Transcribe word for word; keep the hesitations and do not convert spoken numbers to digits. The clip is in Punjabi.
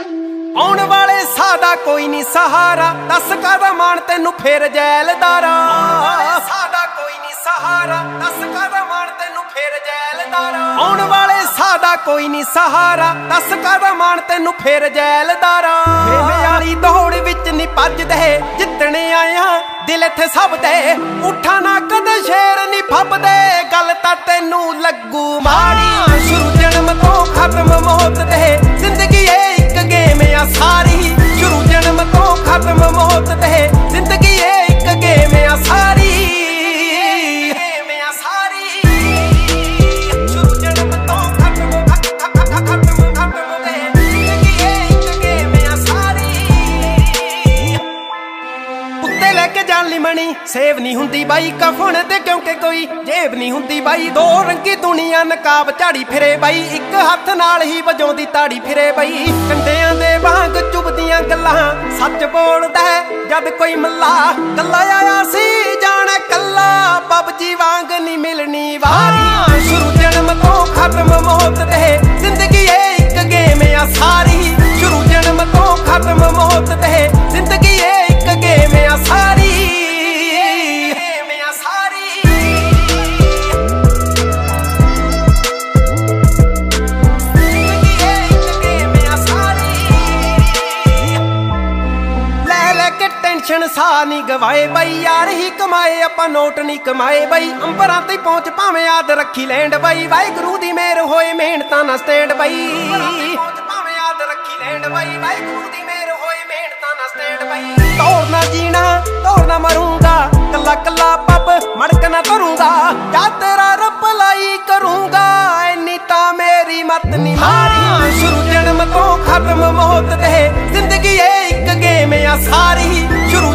ਆਉਣ ਵਾਲੇ ਸਾਡਾ ਕੋਈ ਨਹੀਂ ਸਹਾਰਾ, ਦੱਸ ਕਾਹਦਾ ਮਾਣ ਤੈਨੂੰ ਫੇਰ ਜੈਲਦਾਰਾ। ਸਾਡਾ ਕੋਈ ਨਹੀਂ ਸਹਾਰਾ, ਦੱਸ ਕਾਹਦਾ ਮਾਣ ਤੈਨੂੰ ਫੇਰ ਜੈਲਦਾਰਾ। ਆਉਣ ਵਾਲੇ ਸਾਡਾ ਕੋਈ ਨਹੀਂ ਸਹਾਰਾ, ਦੱਸ ਕਾਹਦਾ ਮਾਣ ਤੈਨੂੰ ਫੇਰ ਜੈਲਦਾਰਾ। ਮੇਲੇ ਵਾਲੀ ਦੌੜ ਵਿੱਚ ਨਹੀਂ ਭੱਜਦੇ, ਜਿੱਤਣ ਆਇਆ ਦਿਲ ਇੱਥੇ ਸਭ ਦੇ। ਉਠਾ ਨਾ ਕਦੇ ਸ਼ੇਰ ਨਹੀਂ ਫੱਬਦੇ, ਗੱਲ ਤਾਂ ਤੈਨੂੰ ਲੱਗੂ ਮਾੜੀ। ਸ਼ੁਰੂ ਜਨਮ ਤੋਂ ਖਤਮ ਮੌਤ ਦੇ, ਜ਼ਿੰਦਗੀ ਏ ਇੱਕ ਗੇਮ ਆ ਸਾਰੀ। ਸ਼ੁਰੂ ਜਨਮ ਤੋਂ ਖਤਮ ਮੌਤ ਦੇ, ਜ਼ਿੰਦਗੀ ਏ ਇੱਕ ਗੇਮ ਆ ਸਾਰੀ। ਗੇਮ ਆ ਸਾਰੀ। ਸ਼ੁਰੂ ਜਨਮ ਤੋਂ ਖਤਮ ਖਤਮ ਖਤਮ ਦੇ, ਜ਼ਿੰਦਗੀ ਏ ਇੱਕ ਗੇਮ ਆ ਸਾਰੀ। ਉੱਤੇ ਲੈ ਕੇ ਜਾਣ ਲਈ ਮਣੀ ਸੇਵ ਨਹੀਂ ਹੁੰਦੀ ਬਾਈ, ਕਫਨ ਤੇ ਕਿਉਂਕਿ ਕੋਈ ਜੇਬ ਨਹੀਂ ਹੁੰਦੀ ਬਾਈ। ਦੋ ਰੰਗੀ ਦੁਨੀਆ ਨਕਾਬ ਝਾੜੀ ਫਿਰੇ ਬਾਈ, ਇੱਕ ਹੱਥ ਨਾਲ ਹੀ ਵਜਾਉਂਦੀ ਤਾੜੀ ਫਿਰੇ ਬਾਈ। ਕੰਡਿਆਂ ਦੇ ਵਾਂਗ ਚੁਭਦੀਆਂ ਗੱਲਾਂ ਸੱਚ ਬੋਲਦਾ ਜਦ ਕੋਈ ਮੱਲਾ। ਕੱਲਾ ਆਇਆ ਸੀ ਜਾਣੇ ਕੱਲਾ, ਪਬਜੀ ਵਾਂਗ ਨਹੀਂ ਮਿਲਣੀ ਵਾਰੀ। ਸ਼ੁਰੂ ਜਨਮ ਤੋਂ ਖਤਮ ਮੌਤ ਦੇ, ਜ਼ਿੰਦਗੀ ਏ ਇੱਕ ਗੇਮ ਆ ਸਾਰੀ। ਸ਼ੁਰੂ ਜਨਮ ਤੋਂ ਖਤਮ ਮੌਤ ਦੇ, ਜ਼ਿੰਦਗੀ ਏ ਇੱਕ ਗੇਮ ਆ ਸਾਰੀ। ਗੇਮ ਆ ਸਾਰੀ। ਜ਼ਿੰਦਗੀ ਏ ਇੱਕ ਗੇਮ ਆ ਸਾਰੀ। ਲੈ ਲੈ ਕੇ ਟੈਨਸ਼ਨ ਸਾਹ ਨਹੀਂ ਗਵਾਏ ਬਾਈ, ਯਾਰ ਹੀ ਕਮਾਏ ਆਪਾਂ ਨੋਟ ਨਹੀਂ ਕਮਾਏ ਬਾਈ। ਅੰਬਰਾਂ ਤੇ ਪਹੁੰਚ ਭਾਵੇਂ ਯਾਦ ਰੱਖੀ ਲੈਂਡ ਬਾਈ, ਵਾਹਿਗੁਰੂ ਦੀ ਮਿਹਰ ਹੋਏ ਮਿਹਨਤਾਂ ਨਾ ਸਟੈਂਡ ਬਾਈ। ਭਾਵੇਂ ਯਾਦ ਰੱਖੀ ਲੈਂਡ ਬਾਈ, ਵਾਹਿਗੁਰੂ ਦੀ ਮਿਹਰ ਹੋਏ ਮਿਹਨਤਾਂ ਨਾ ਸਟੈਂਡ ਬਾਈ। ਦੌੜਨਾ ਜੀਣਾ ਦੌੜਨਾ ਮਰੂੰਗਾ, ਕੱਲਾ ਕੱਲਾ ਪੱਬ ਮੜਕ ਨਾ ਧਰੂੰਗਾ। ਜਾਂ ਤੇਰਾ ਰੱਬ ਲਾਈ ਕਰੂੰਗਾ, ਇੰਨੀ ਤਾਂ ਮੇਰੀ ਮੱਤ ਨਹੀਂ ਮਾਰੀ। ਸ਼ੁਰੂ ਜਨਮ ਤੋਂ ਖਤਮ ਮੌਤ ਦੇ, ਜ਼ਿੰਦਗੀ ਏ ਇੱਕ ਗੇਮ ਆ ਸਾਰੀ। ਸ਼ੁਰੂ